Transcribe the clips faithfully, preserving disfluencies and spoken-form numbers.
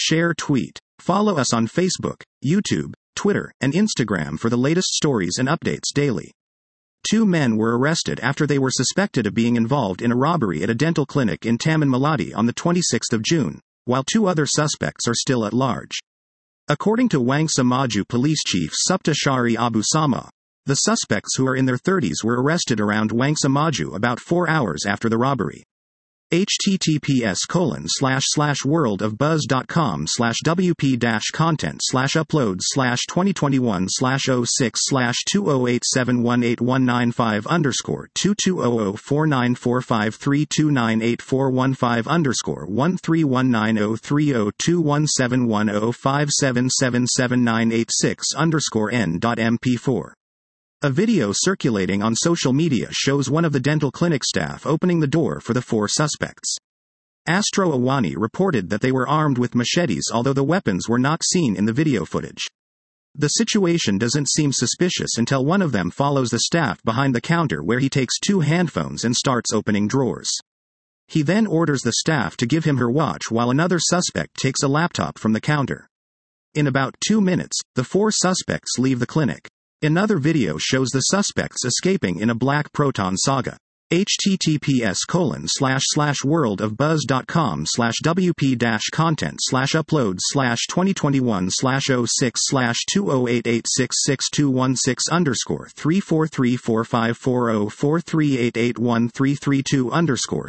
Share tweet. Follow us on Facebook, YouTube, Twitter, and Instagram for the latest stories and updates daily. Two men were arrested after they were suspected of being involved in a robbery at a dental clinic in Taman Melati on the twenty-sixth of June, while two other suspects are still at large. According to Wangsa Maju Police Chief Supta Shari Abu Sama, the suspects, who are in their thirties, were arrested around Wangsa Maju about four hours after the robbery. https colon slash slash worldofbuzz.com slash wp dash content slash uploads slash 2021 slash 06 slash 20871819 underscore 2200494532984115 underscore 1319030217105777986 underscore n dot m p four. A video circulating on social media shows one of the dental clinic staff opening the door for the four suspects. Astro Awani reported that they were armed with machetes, although the weapons were not seen in the video footage. The situation doesn't seem suspicious until one of them follows the staff behind the counter, where he takes two handphones and starts opening drawers. He then orders the staff to give him her watch, while another suspect takes a laptop from the counter. In about two minutes, the four suspects leave the clinic. Another video shows the suspects escaping in a black Proton Saga. https colon slash slash worldofbuzz.com slash wp dash content slash uploads slash 2021 slash 06 slash 2088666216 underscore 343454043881332 underscore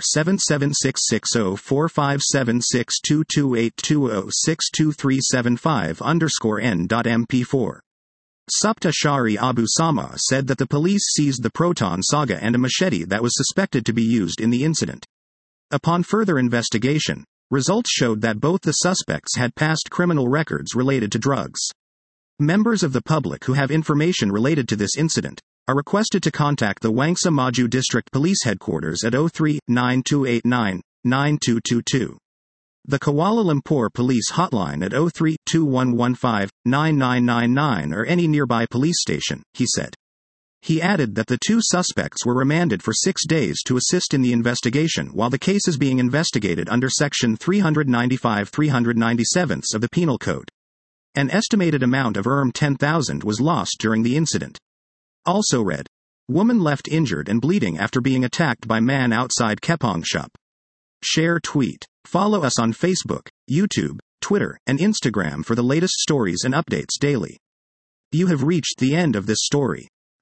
77660457622820622375 underscore n dot m p four. Supta Shari Abu Sama said that the police seized the Proton Saga and a machete that was suspected to be used in the incident. Upon further investigation, results showed that both the suspects had past criminal records related to drugs. Members of the public who have information related to this incident are requested to contact the Wangsa Maju District Police Headquarters at zero three nine two eight nine nine two two two. The Kuala Lumpur Police Hotline at zero three two one one five nine nine nine nine or any nearby police station, he said. He added that the two suspects were remanded for six days to assist in the investigation while the case is being investigated under Section three ninety-five three ninety-seven of the Penal Code. An estimated amount of R M ten thousand was lost during the incident. Also read. Woman left injured and bleeding after being attacked by man outside Kepong shop. Share tweet. Follow us on Facebook, YouTube, Twitter, and Instagram for the latest stories and updates daily. You have reached the end of this story.